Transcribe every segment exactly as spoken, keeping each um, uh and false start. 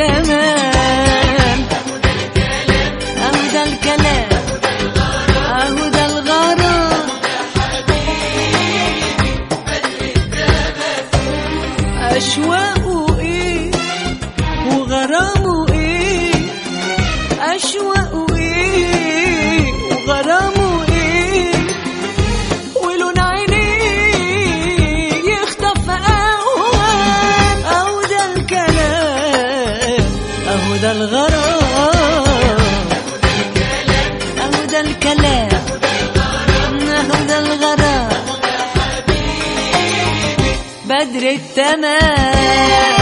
التمام. اهو ده الكلام، اهو ده الغرام، اشواقه ايه وغرامه ايه، اشواقه ايه وغرامه ايه، ولون عينيه يخطف اوهام. اهو ده الكلام، اهو ده الغرام، اهو ده الكلام، اهو ده الغرام، بدر التمام.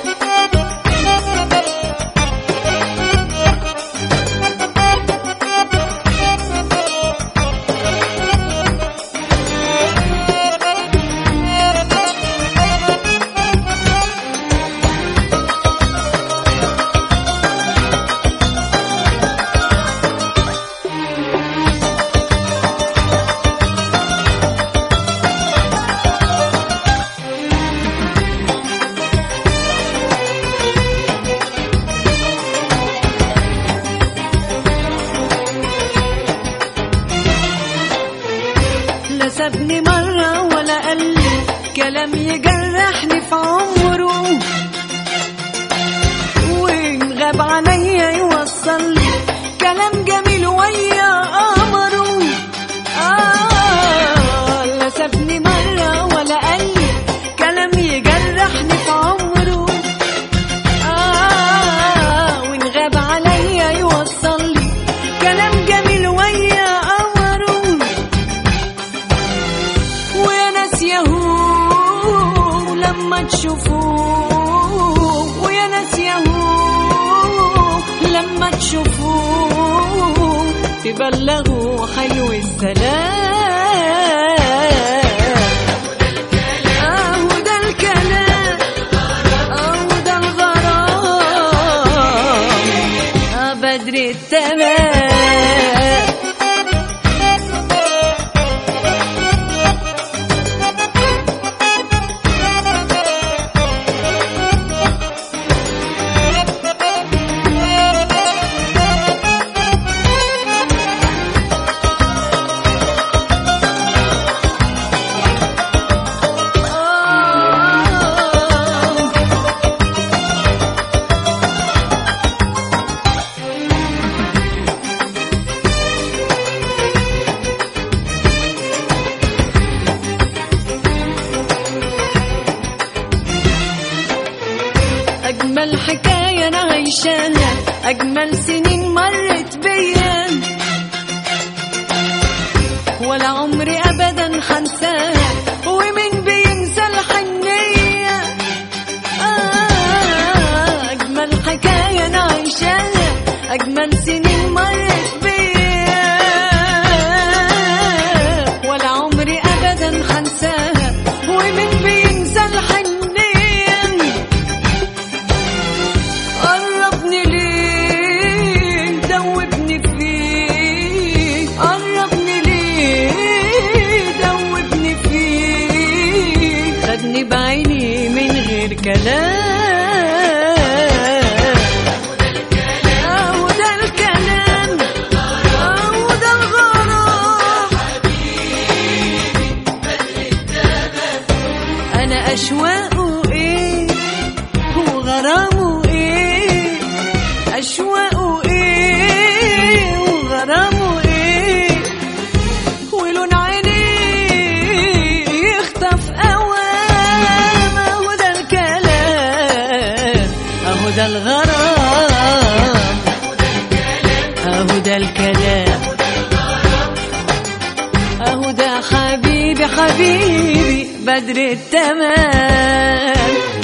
لا سابني مرة ولا قال لي كلام يجرحني في عمره، وإن غاب عليا يوصل لي كلام جميل ويا قمره. آه لا سابني مرة ولا قال لي كلام يجرحني في عمره، آه وإن غاب عليا يوصل لي كلام جميل ويا قمره. ويا ناس يهو لما تشوفوه، ويا ناس يهو لما تشوفوه تبلغوا حلو السلام. اهو ده الكلام، اهو ده الغرام، بدر التمام. أجمل حكاية أنا عايشاها، أجمل سنين مرت بيا، ولا عمري أبدا حنساها، ومين بينسى الحنية. آه أجمل حكاية أنا عايشاها، أجمل سنين مرت بيا، ولا عمري أبدا حنساها، ومين بينسى الحنية. قربني ليه دوبني فيه، قربني ليه دوبني فيه، خدني بعيني من غير كلام. اهو ده الكلام، اهو ده الغرام، انا اشواقه ايه وغرامه ايه، اشواقه ايه وغرامه ايه، ولون عينيه يخطف اوام. اهو ده الكلام، اهو ده الغرام، اهو ده الكلام، اهو ده حبيبي حبيبي بدر التمام.